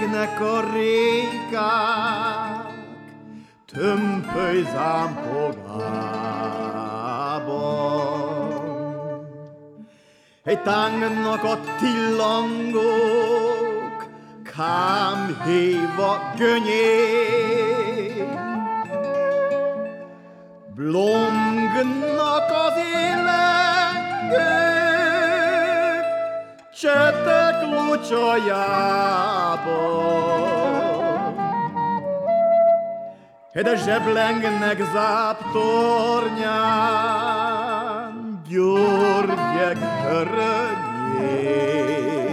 zseblengnek a rékák, tömpöly zámpogában. Egy tángnak a tillangók, kámhéva gönyék, blongnak az élengők, csetek locsajában. De zseblengnek záptornyán, györgyek hörönyék.